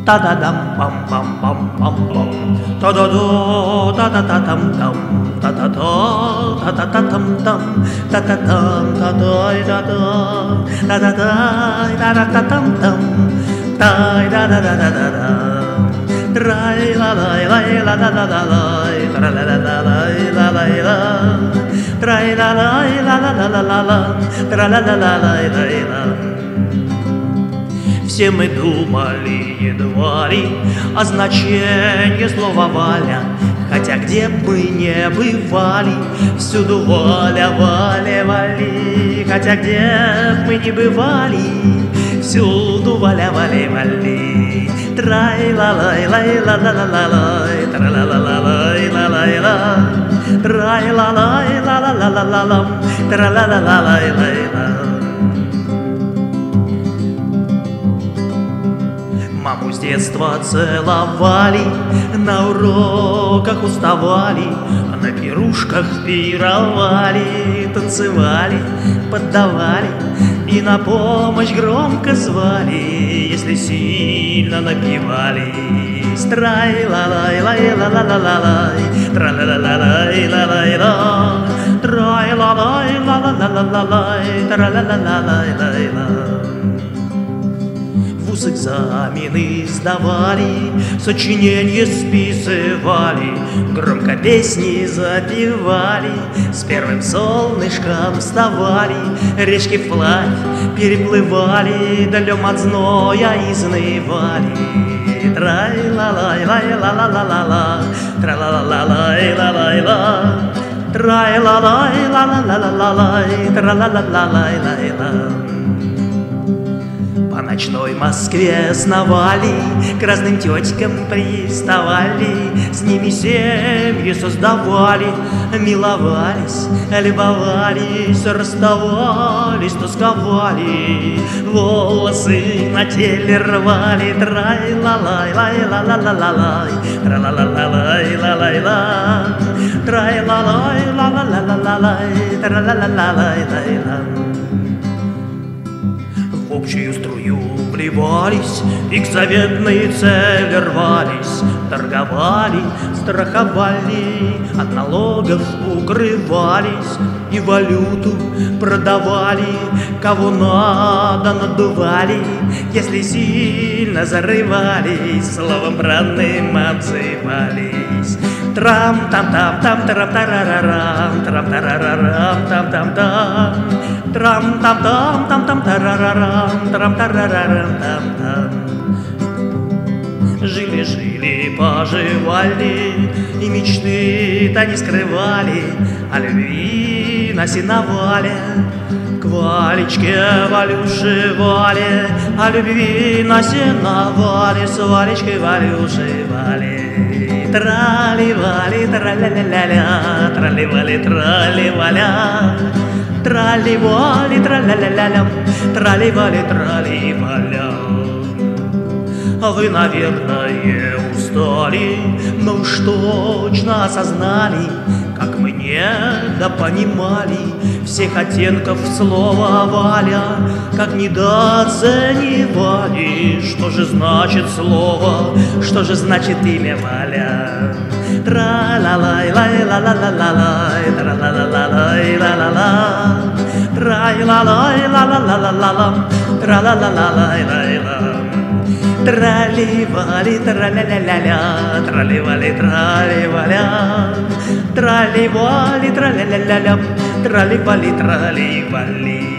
Та-да-дам, пам-пам-пам-пам-пам, та-да-до, та-да-та-там-там, та-да-да, та-да-та-там-там, та-да-там, та-дай-да-да, та-да-дай, та-да-та-там-там, тай-да-да-да-да-да-да, трай-ла-лай-лай-ла-да-да-да-лай, тра-ла-ла-лай-ла-лай-ла, трай-ла-лай-ла-ла-ла-ла-ла, тра-ла-ла-лай-лай-ла. Все мы думали едва ли о значении слова «Валя», хотя где бы мы не бывали, всюду Валя, Валя, Вали. Хотя где бы мы не бывали, всюду Валя, Валя, Вали. Трай-ла-лай-лай-ла-ла-ла-лай, тра-ла-ла-лай-ла-лай-ла, трай-ла-лай-ла-ла-ла-ла-ла, тра-ла-ла-лай-лай-ла. Маму с детства целовали, на уроках уставали, а на пирушках пировали, танцевали, поддавали и на помощь громко звали, если сильно напивались. Трай-ла-лай-лай-ла-ла-ла-лай, тра-ла-ла-лай-ла-лай-ла, трай-ла-лай-ла-ла-ла-лай, тра-ла-ла-лай-лай-ла. Вуз экзамены сдавали, сочинения списывали, громко песни запевали, с первым солнышком вставали, речки вплавь переплывали, днем от зноя изнывали. Трай-ла-лай-лай-ла-ла-ла-ла, тра-ла-ла-лай-ла-лай-ла, трай-ла-лай-ла-ла-ла-ла-лай, тра-ла-ла-лай-лай-ла. По ночной Москве сновали, к разным тетькам приставали, с ними семьи создавали, миловались, любовались, расставались, тосковали, волосы на теле рвали. Трай-ла-лай-лай-ла-ла-ла-ла-лай, тра-ла-ла-лай-ла-лай-ла, трай-ла-лай-ла-ла-ла-ла-лай, тра-ла-ла-лай-лай-ла. В общую струю вливались и к заветной цели рвались, торговали, страховали, от налогов укрывались и валюту продавали, кого надо надували, если сильно зарывались, словом бранным обзывались. Трам-там-там-там, трам-тарарарам, трам-тарарарам, там-там-там, трам-там-там-там-там, тарарарам, трам-тарарарам, там-там. Жили-жили, поживали, и мечты-то не скрывали о любви на сеновале. К Валечке, Валюше, Вале, о любви на сеновале, с Валечкой, Валюшей, Вале. Трали-вали, траля-ля-ля-ля, трали-вали, трали-валя, трали-вали, траля-ля-ля-ля, трали-вали, трали-валя. Вы, наверное, устали, но уж точно осознали, как мы недопонимали всех оттенков слова «Валя», как недооценивали, что же значит слово, что же значит имя Валя. Тра-ла-лай-лай-ла-ла-ла-лай, тра-ла-ла-лай-ла-ла-ла, тра-ла-лай-ла-ла-ла-ла-ла, тра-ла-ла-лай-лай-ла. Трали-вали, траля-ля-ля-ля, трали-вали, трали-валя, трали-вали, траля-ля-ля-ля, трали-вали, трали-вали.